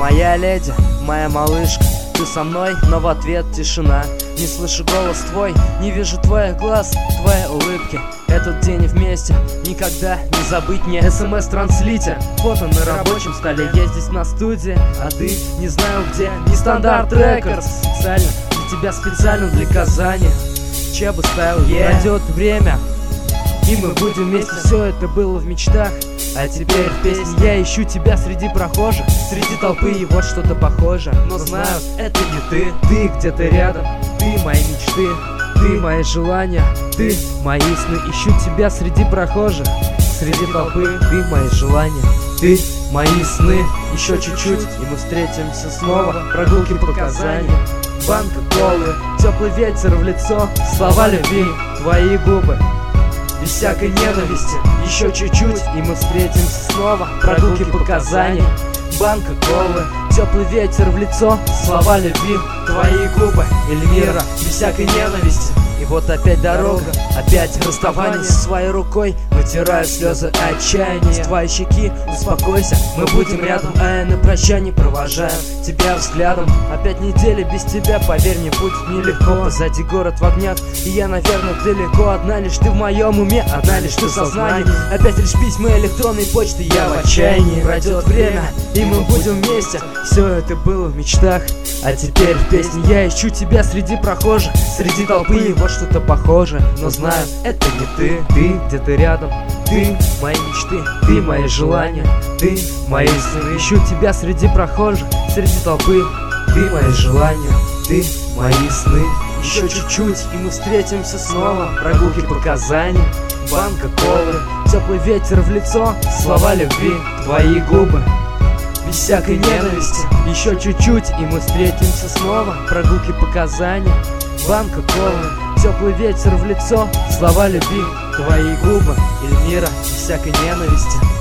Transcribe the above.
Моя леди, моя малышка, ты со мной, но в ответ тишина. Не слышу голос твой, не вижу твоих глаз, твоей улыбки. Этот день вместе никогда не забыть мне. СМС-транслитер, фото на рабочем столе. Я здесь на студии, а ты не знаю где. Не Стандарт Рекордс, специально для тебя, специально для Казани. Че бы ставил, пройдет время, и мы будем вместе. Все это было в мечтах, а теперь в песне. Я ищу тебя среди прохожих, среди толпы, и вот что-то похоже. Но знаю, это не ты. Ты где-то рядом, ты мои мечты, ты мои желания, ты мои сны. Ищу тебя среди прохожих, среди толпы, ты мои желания, ты мои сны. Еще чуть-чуть, и мы встретимся снова. Прогулки по Казани, банка колы, теплый ветер в лицо, слова любви, твои губы без всякой ненависти. Еще чуть-чуть, и мы встретимся снова. Прогулки по Казани, банка колы, теплый ветер в лицо, слова любви, твои губы, Эльмира, без всякой ненависти. И вот опять дорога, опять расставание. Со своей рукой вытираю слезы отчаяния. С твоей щеки успокойся, мы будем рядом. А я на прощание провожаю тебя взглядом. Опять неделя без тебя, поверь мне, будет нелегко. Позади город в огнях, и я, наверное, далеко. Одна лишь ты в моем уме, одна лишь ты в сознании. Опять лишь письма электронной почты, я в отчаянии. Пройдет время, и мы будем вместе. Все это было в мечтах, а теперь в песне. Я ищу тебя среди прохожих, среди толпы, и вот что-то похоже. Но знаю, это не ты. Ты где-то рядом, ты мои мечты, ты мои желания, ты мои сны. Ищу тебя среди прохожих, среди толпы, ты мои желания, ты мои сны. Еще чуть-чуть, и мы встретимся снова. Прогулки по Казани, банка колы, теплый ветер в лицо, слова любви, твои губы без всякой ненависти. Еще чуть-чуть, и мы встретимся снова. Прогулки по Казани, банка колы, теплый ветер в лицо, слова любви, твои губы, Эльмира, без всякой ненависти.